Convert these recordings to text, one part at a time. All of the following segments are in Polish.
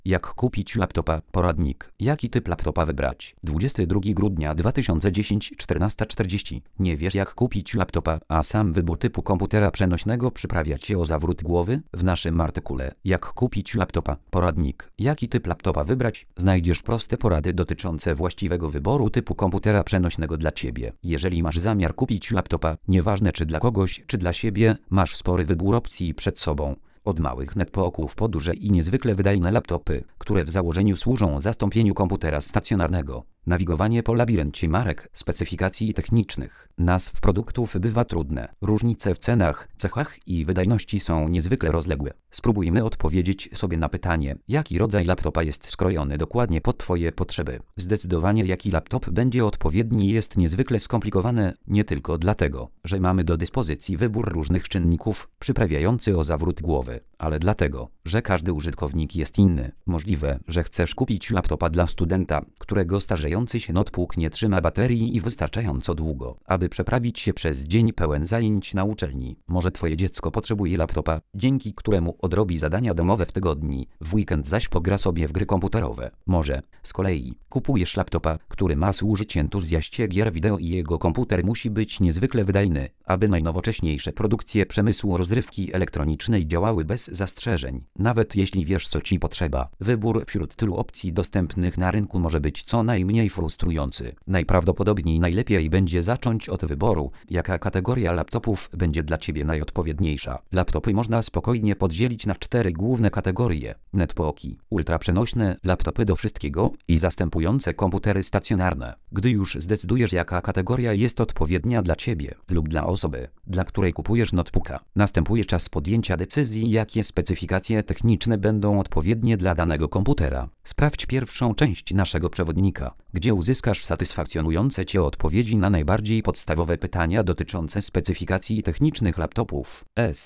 Jak kupić laptopa? Poradnik. Jaki typ laptopa wybrać? 22 grudnia 2010, 14:40. Nie wiesz jak kupić laptopa, a sam wybór typu komputera przenośnego przyprawia cię o zawrót głowy? W naszym artykule Jak kupić laptopa? Poradnik. Jaki typ laptopa wybrać? Znajdziesz proste porady dotyczące właściwego wyboru typu komputera przenośnego dla ciebie. Jeżeli masz zamiar kupić laptopa, nieważne czy dla kogoś, czy dla siebie, masz spory wybór opcji przed sobą. Od małych netbooków po duże i niezwykle wydajne laptopy, które w założeniu służą zastąpieniu komputera stacjonarnego. Nawigowanie po labiryncie marek, specyfikacji technicznych, nazw produktów bywa trudne. Różnice w cenach, cechach i wydajności są niezwykle rozległe. Spróbujmy odpowiedzieć sobie na pytanie, jaki rodzaj laptopa jest skrojony dokładnie pod Twoje potrzeby. Zdecydowanie jaki laptop będzie odpowiedni jest niezwykle skomplikowane, nie tylko dlatego, że mamy do dyspozycji wybór różnych czynników przyprawiający o zawrót głowy, ale dlatego, że każdy użytkownik jest inny. Możliwe, że chcesz kupić laptopa dla studenta, którego starzejący się notebook nie trzyma baterii i wystarczająco długo, aby przeprawić się przez dzień pełen zajęć na uczelni. Może Twoje dziecko potrzebuje laptopa, dzięki któremu odrobi zadania domowe w tygodni, w weekend zaś pogra sobie w gry komputerowe. Może, z kolei, kupujesz laptopa, który ma służyć entuzjaście gier wideo i jego komputer musi być niezwykle wydajny, aby najnowocześniejsze produkcje przemysłu rozrywki elektronicznej działały bez zastrzeżeń. Nawet jeśli wiesz co Ci potrzeba, wybór wśród tylu opcji dostępnych na rynku może być co najmniej frustrujący. Najprawdopodobniej najlepiej będzie zacząć od wyboru, jaka kategoria laptopów będzie dla Ciebie najodpowiedniejsza. Laptopy można spokojnie podzielić na 4 główne kategorie: netbooki, ultraprzenośne, laptopy do wszystkiego i zastępujące komputery stacjonarne. Gdy już zdecydujesz jaka kategoria jest odpowiednia dla Ciebie lub dla osoby, dla której kupujesz notebooka, następuje czas podjęcia decyzji jakie specyfikacje techniczne będą odpowiednie dla danego komputera. Sprawdź pierwszą część naszego przewodnika, gdzie uzyskasz satysfakcjonujące Cię odpowiedzi na najbardziej podstawowe pytania dotyczące specyfikacji technicznych laptopów.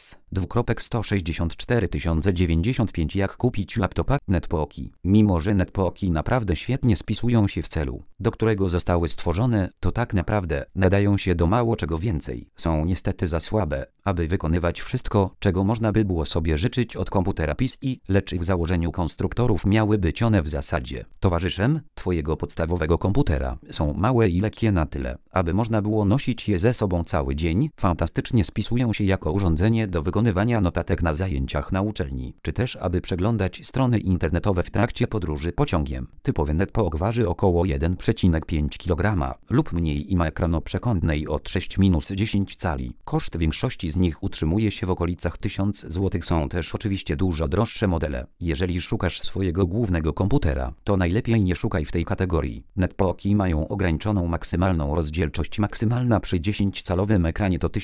S:164 095 Jak kupić laptopa? Netbooki. Mimo że netbooki naprawdę świetnie spisują się w celu, do którego zostały stworzone, to tak naprawdę nadają się do mało czego więcej. Są niestety za słabe, aby wykonywać wszystko, czego można by było sobie życzyć od komputera PC, lecz w założeniu konstruktorów miały być one w zasadzie towarzyszem Twojego podstawowego komputera. Są małe i lekkie na tyle, aby można było nosić je ze sobą cały dzień, fantastycznie spisują się jako urządzenie do wykonywania notatek na zajęciach na uczelni, czy też aby przeglądać strony internetowe w trakcie podróży pociągiem. Typowy netbook waży około 1,5 kg lub mniej i ma ekran o przekątnej od 6-10 cali. Koszt większości z nich utrzymuje się w okolicach 1000 zł. Są też oczywiście dużo droższe modele. Jeżeli szukasz swojego głównego komputera, to najlepiej nie szukaj w tej kategorii. Netbooki mają ograniczoną maksymalną rozdzielczość. Maksymalna przy 10-calowym ekranie to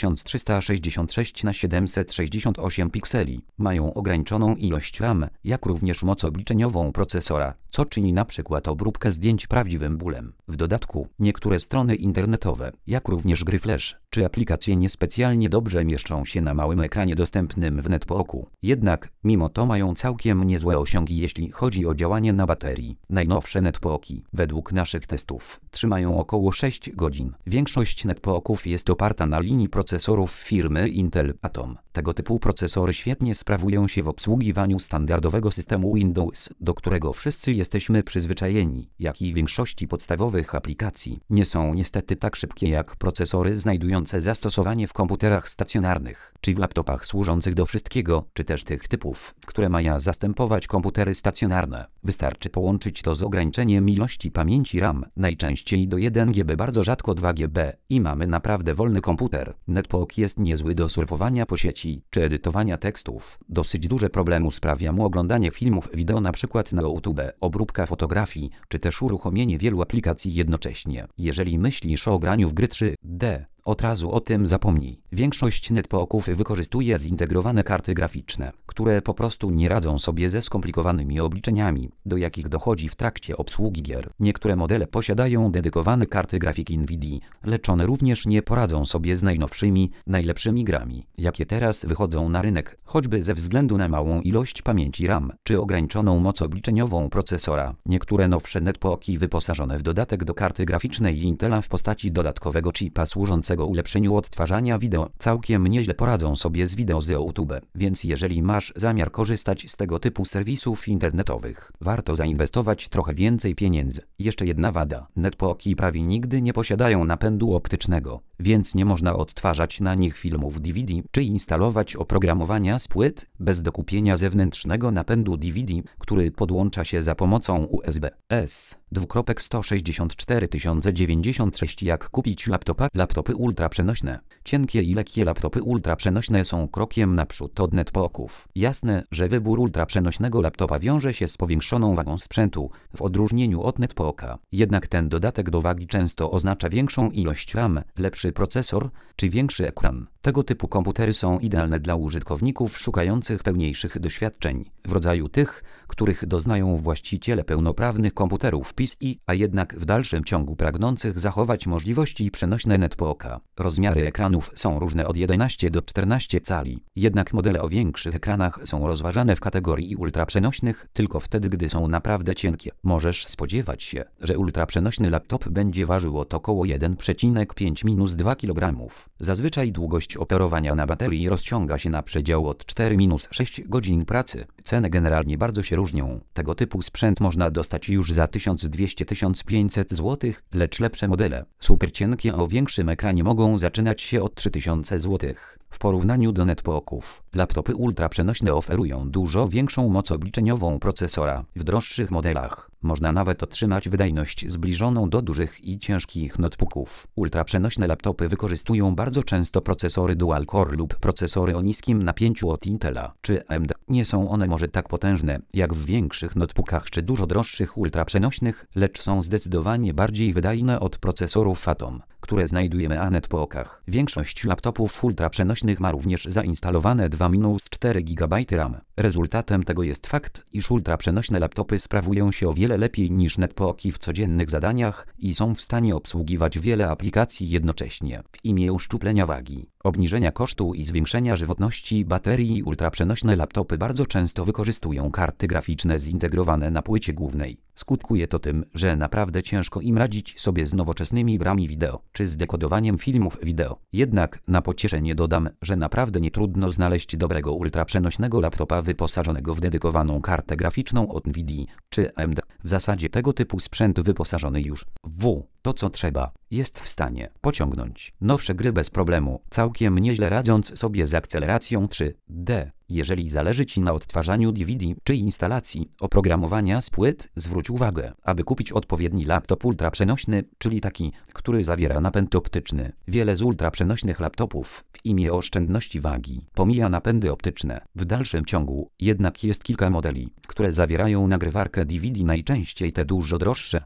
1366 na 768 pikseli. Mają ograniczoną ilość RAM, jak również moc obliczeniową procesora, co czyni na przykład obróbkę zdjęć prawdziwym bólem. W dodatku, niektóre strony internetowe, jak również gry flash, czy aplikacje niespecjalnie dobrze mieszczą się na małym ekranie dostępnym w netbooku. Jednak, mimo to mają całkiem niezłe osiągi jeśli chodzi o działanie na baterii. Najnowsze netbooki, według naszych testów, trzymają około 6 godzin. Większość netbooków jest oparta na linii procesorów firmy Intel Atom. Tego typu procesory świetnie sprawują się w obsługiwaniu standardowego systemu Windows, do którego wszyscy jesteśmy przyzwyczajeni, jak i większości podstawowych aplikacji. Nie są niestety tak szybkie jak procesory znajdujące zastosowanie w komputerach stacjonarnych, czy w laptopach służących do wszystkiego, czy też tych typów, które mają zastępować komputery stacjonarne. Wystarczy połączyć to z ograniczeniem ilości pamięci RAM, najczęściej do 1 GB, bardzo rzadko 2 GB, i mamy naprawdę wolny komputer. Netbook jest niezły do surfowania po sieci, czy edytowania tekstów. Dosyć duże problemu sprawia mu oglądanie filmów wideo np. na YouTube, obróbka fotografii, czy też uruchomienie wielu aplikacji jednocześnie. Jeżeli myślisz o graniu w gry 3D, od razu o tym zapomnij. Większość netbooków wykorzystuje zintegrowane karty graficzne, które po prostu nie radzą sobie ze skomplikowanymi obliczeniami, do jakich dochodzi w trakcie obsługi gier. Niektóre modele posiadają dedykowane karty grafiki NVIDIA, lecz one również nie poradzą sobie z najnowszymi, najlepszymi grami, jakie teraz wychodzą na rynek, choćby ze względu na małą ilość pamięci RAM, czy ograniczoną moc obliczeniową procesora. Niektóre nowsze netbooki wyposażone w dodatek do karty graficznej Intela w postaci dodatkowego chipa służącego służącego ulepszeniu odtwarzania wideo całkiem nieźle poradzą sobie z wideo z YouTube, więc jeżeli masz zamiar korzystać z tego typu serwisów internetowych, warto zainwestować trochę więcej pieniędzy. Jeszcze jedna wada. Netbooki prawie nigdy nie posiadają napędu optycznego, więc nie można odtwarzać na nich filmów DVD czy instalować oprogramowania z płyt bez dokupienia zewnętrznego napędu DVD, który podłącza się za pomocą USB-S. 164 Jak kupić laptopa? Laptopy ultraprzenośne. Cienkie i lekkie laptopy ultraprzenośne są krokiem naprzód od netbooków. Jasne, że wybór ultraprzenośnego laptopa wiąże się z powiększoną wagą sprzętu, w odróżnieniu od netbooka. Jednak ten dodatek do wagi często oznacza większą ilość RAM, lepszy procesor czy większy ekran. Tego typu komputery są idealne dla użytkowników szukających pełniejszych doświadczeń, w rodzaju tych, których doznają właściciele pełnoprawnych komputerów PC, a jednak w dalszym ciągu pragnących zachować możliwości przenośne netbooka. Rozmiary ekranów są różne od 11 do 14 cali, jednak modele o większych ekranach są rozważane w kategorii ultraprzenośnych tylko wtedy, gdy są naprawdę cienkie. Możesz spodziewać się, że ultraprzenośny laptop będzie ważył od około 1,5–2 kg. Zazwyczaj długość operowania na baterii rozciąga się na przedział od 4–6 godzin pracy. Ceny generalnie bardzo się różnią. Tego typu sprzęt można dostać już za 1200–1500 zł, lecz lepsze modele, super cienkie o większym ekranie, mogą zaczynać się od 3000 zł. W porównaniu do netbooków, laptopy ultraprzenośne oferują dużo większą moc obliczeniową procesora. W droższych modelach można nawet otrzymać wydajność zbliżoną do dużych i ciężkich notebooków. Ultraprzenośne laptopy wykorzystują bardzo często procesory dual-core lub procesory o niskim napięciu od Intela czy AMD. Nie są one może tak potężne jak w większych notebookach czy dużo droższych ultraprzenośnych, lecz są zdecydowanie bardziej wydajne od procesorów Atom, które znajdujemy na netbookach. Większość laptopów ultraprzenośnych ma również zainstalowane 2–4 GB RAM. Rezultatem tego jest fakt, iż ultraprzenośne laptopy sprawują się o wiele lepiej niż netbooki w codziennych zadaniach i są w stanie obsługiwać wiele aplikacji jednocześnie. W imię uszczuplenia wagi, obniżenia kosztu i zwiększenia żywotności baterii ultraprzenośne laptopy bardzo często wykorzystują karty graficzne zintegrowane na płycie głównej. Skutkuje to tym, że naprawdę ciężko im radzić sobie z nowoczesnymi grami wideo czy z dekodowaniem filmów wideo. Jednak na pocieszenie dodam, że naprawdę nie trudno znaleźć dobrego ultraprzenośnego laptopa wyposażonego w dedykowaną kartę graficzną od Nvidia czy AMD. W zasadzie tego typu sprzęt wyposażony już w to, co trzeba, jest w stanie pociągnąć nowsze gry bez problemu, całkiem nieźle radząc sobie z akceleracją 3D. Jeżeli zależy Ci na odtwarzaniu DVD czy instalacji oprogramowania z płyt, zwróć uwagę, aby kupić odpowiedni laptop ultraprzenośny, czyli taki, który zawiera napęd optyczny. Wiele z ultraprzenośnych laptopów w imię oszczędności wagi pomija napędy optyczne. W dalszym ciągu jednak jest kilka modeli, które zawierają nagrywarkę DVD, najczęściej te dużo droższe.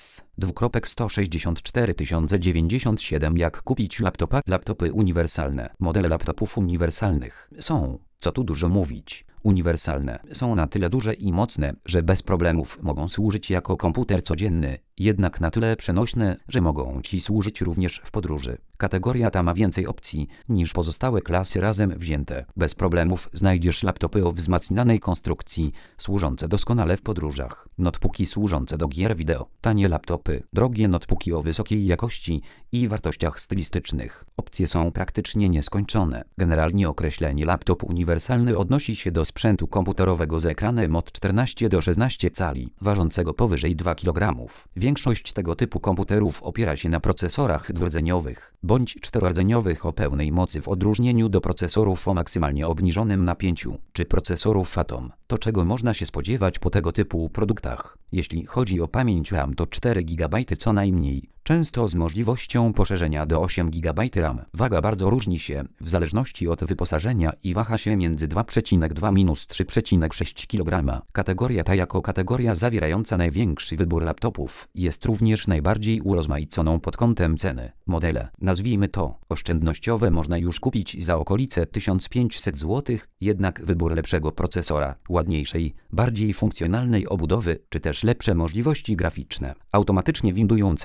S. 164 097 Jak kupić laptopa? Laptopy uniwersalne. Modele laptopów uniwersalnych są, co tu dużo mówić, uniwersalne. Są na tyle duże i mocne, że bez problemów mogą służyć jako komputer codzienny, jednak na tyle przenośne, że mogą Ci służyć również w podróży. Kategoria ta ma więcej opcji niż pozostałe klasy razem wzięte. Bez problemów znajdziesz laptopy o wzmacnianej konstrukcji, służące doskonale w podróżach. Notebooki służące do gier wideo. Tanie laptopy. Drogie notebooki o wysokiej jakości i wartościach stylistycznych. Opcje są praktycznie nieskończone. Generalnie określenie laptop uniwersalny odnosi się do sprzętu komputerowego z ekranem od 14 do 16 cali, ważącego powyżej 2 kg. Większość tego typu komputerów opiera się na procesorach dwurdzeniowych bądź czterodzeniowych o pełnej mocy, w odróżnieniu do procesorów o maksymalnie obniżonym napięciu czy procesorów Atom. To, czego można się spodziewać po tego typu produktach. Jeśli chodzi o pamięć RAM, to 4 GB co najmniej, często z możliwością poszerzenia do 8 GB RAM. Waga bardzo różni się w zależności od wyposażenia i waha się między 2,2–3,6 kg. Kategoria ta jako kategoria zawierająca największy wybór laptopów jest również najbardziej urozmaiconą pod kątem ceny. Modele, nazwijmy to oszczędnościowe, można już kupić za okolice 1500 zł, jednak wybór lepszego procesora, ładniejszej, bardziej funkcjonalnej obudowy, czy też lepsze możliwości graficzne automatycznie windują cenę na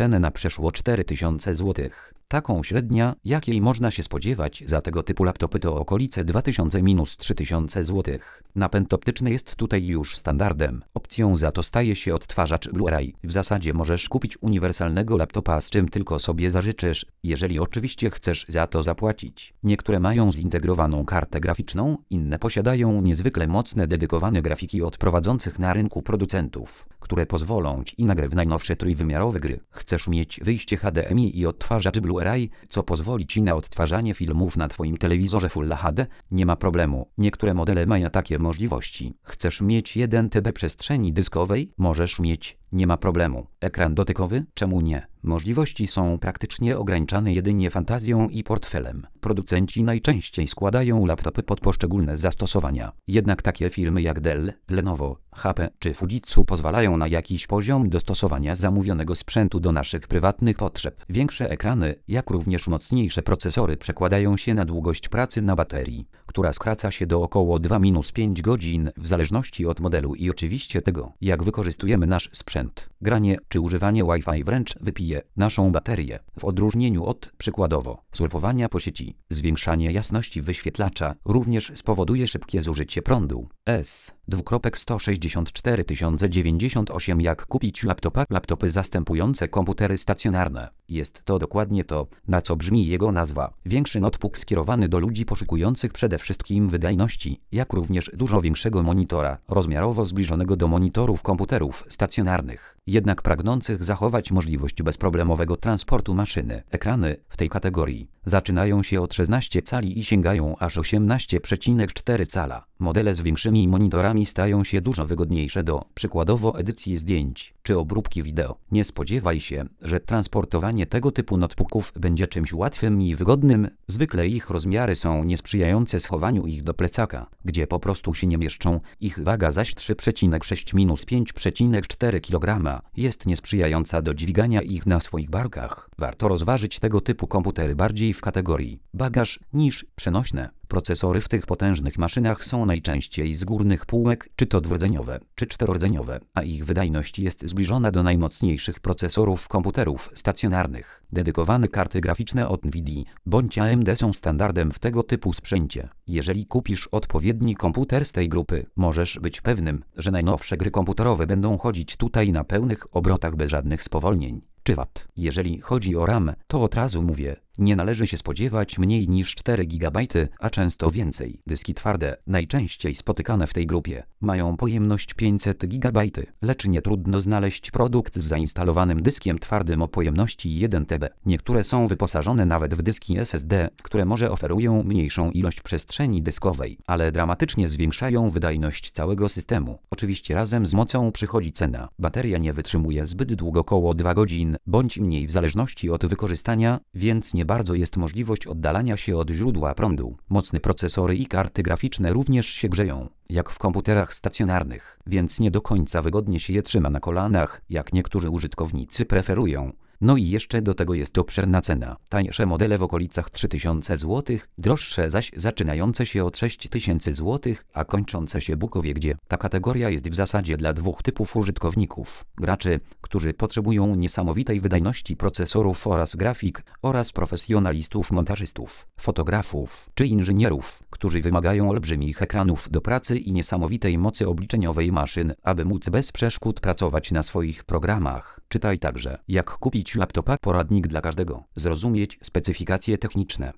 przeszło 4000 zł. Taką średnia, jakiej można się spodziewać za tego typu laptopy, to okolice 2000–3000 zł. Napęd optyczny jest tutaj już standardem. Opcją za to staje się odtwarzacz Blu-ray. W zasadzie możesz kupić uniwersalnego laptopa, z czym tylko sobie zażyczysz, jeżeli oczywiście chcesz za to zapłacić. Niektóre mają zintegrowaną kartę graficzną, inne posiadają niezwykle mocne dedykowane grafiki od prowadzących na rynku producentów, które pozwolą Ci nagrać w najnowsze trójwymiarowe gry. Chcesz mieć wyjście HDMI i odtwarzacz Blu-ray, co pozwoli Ci na odtwarzanie filmów na Twoim telewizorze Full HD? Nie ma problemu. Niektóre modele mają takie możliwości. Chcesz mieć 1 TB przestrzeni dyskowej? Możesz mieć. Nie ma problemu. Ekran dotykowy? Czemu nie? Możliwości są praktycznie ograniczane jedynie fantazją i portfelem. Producenci najczęściej składają laptopy pod poszczególne zastosowania. Jednak takie firmy jak Dell, Lenovo, HP czy Fujitsu pozwalają na jakiś poziom dostosowania zamówionego sprzętu do naszych prywatnych potrzeb. Większe ekrany, jak również mocniejsze procesory przekładają się na długość pracy na baterii, która skraca się do około 2–5 godzin w zależności od modelu i oczywiście tego, jak wykorzystujemy nasz sprzęt. Granie czy używanie Wi-Fi wręcz wypije naszą baterię, w odróżnieniu od, przykładowo, surfowania po sieci. Zwiększanie jasności wyświetlacza również spowoduje szybkie zużycie prądu. S.2.164 098. Jak kupić laptopa? Laptopy zastępujące komputery stacjonarne. Jest to dokładnie to, na co brzmi jego nazwa. Większy notebook skierowany do ludzi poszukujących przede wszystkim wydajności, jak również dużo większego monitora, rozmiarowo zbliżonego do monitorów komputerów stacjonarnych, jednak pragnących zachować możliwość bezproblemowego transportu maszyny. Ekrany w tej kategorii zaczynają się od 16 cali i sięgają aż 18,4 cala. Modele z większymi monitorami stają się dużo wygodniejsze do, przykładowo, edycji zdjęć czy obróbki wideo. Nie spodziewaj się, że transportowanie tego typu notebooków będzie czymś łatwym i wygodnym. Zwykle ich rozmiary są niesprzyjające schowaniu ich do plecaka, gdzie po prostu się nie mieszczą. Ich waga zaś 3,6–5,4 kg jest niesprzyjająca do dźwigania ich na swoich barkach. Warto rozważyć tego typu komputery bardziej w kategorii bagaż niż przenośne. Procesory w tych potężnych maszynach są najczęściej z górnych półek, czy to dwurdzeniowe, czy czterodzeniowe, a ich wydajność jest zbliżona do najmocniejszych procesorów komputerów stacjonarnych. Dedykowane karty graficzne od Nvidia bądź AMD są standardem w tego typu sprzęcie. Jeżeli kupisz odpowiedni komputer z tej grupy, możesz być pewnym, że najnowsze gry komputerowe będą chodzić tutaj na pełnych obrotach bez żadnych spowolnień czy wad. Jeżeli chodzi o RAM, to od razu mówię, nie należy się spodziewać mniej niż 4 GB, a często więcej. Dyski twarde, najczęściej spotykane w tej grupie, mają pojemność 500 GB, lecz nie trudno znaleźć produkt z zainstalowanym dyskiem twardym o pojemności 1 TB. Niektóre są wyposażone nawet w dyski SSD, które może oferują mniejszą ilość przestrzeni dyskowej, ale dramatycznie zwiększają wydajność całego systemu. Oczywiście razem z mocą przychodzi cena. Bateria nie wytrzymuje zbyt długo, około 2 godzin, bądź mniej w zależności od wykorzystania, więc nie bardzo jest możliwość oddalania się od źródła prądu. Mocne procesory i karty graficzne również się grzeją, jak w komputerach stacjonarnych, więc nie do końca wygodnie się je trzyma na kolanach, jak niektórzy użytkownicy preferują. No i jeszcze do tego jest obszerna cena. Tańsze modele w okolicach 3000 zł, droższe zaś zaczynające się od 6000 zł, a kończące się bukowie, gdzie ta kategoria jest w zasadzie dla dwóch typów użytkowników. Graczy, którzy potrzebują niesamowitej wydajności procesorów oraz grafik, oraz profesjonalistów, montażystów, fotografów czy inżynierów, którzy wymagają olbrzymich ekranów do pracy i niesamowitej mocy obliczeniowej maszyn, aby móc bez przeszkód pracować na swoich programach. Czytaj także, jak kupić laptopa, poradnik dla każdego. Zrozumieć specyfikacje techniczne.